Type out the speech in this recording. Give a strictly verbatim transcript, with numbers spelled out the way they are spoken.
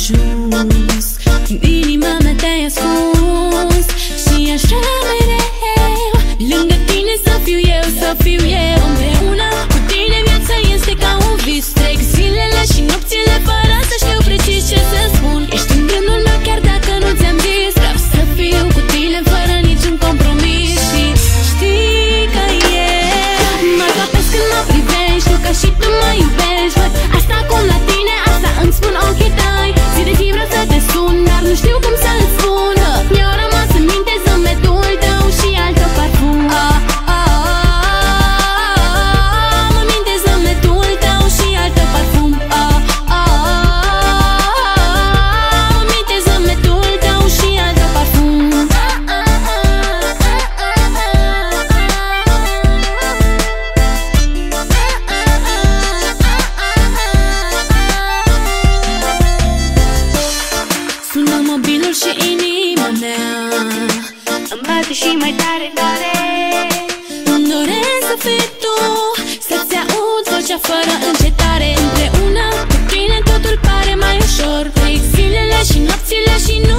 ajuns. Inima mea te-ai ascuns și aș vrea mereu lângă tine să fiu eu, să fiu eu. Împreună cu tine viața este ca un vis. Trec zilele și nopțile fără să știu precis ce să spun. Ești în gândul meu chiar dacă nu ți-am zis. Vreau să fiu cu tine fără niciun compromis. Și știi că eu mă topesc când mă privești, știu că și tu mă iubești. Văd asta acum la tine, asta îmi spun ochii tăi. Zi de zi vreau să te sun, dar nu știu cum să-ți spun. Mi-au rămas în minte zâmbetul tău și al tău parfum. ah, ah, ah, Mă minte zâmbetul tău și al tău parfum. ah, ah, ah, Mă minte zâmbetul tău și al tău parfum. Sună mobilul și inima mea îmi bate și mai tare, tare. Îmi doresc să fii tu, să-ți aud vocea fără încetare. Împreună cu tine totul pare mai ușor. Trec zilele și nopțile și nu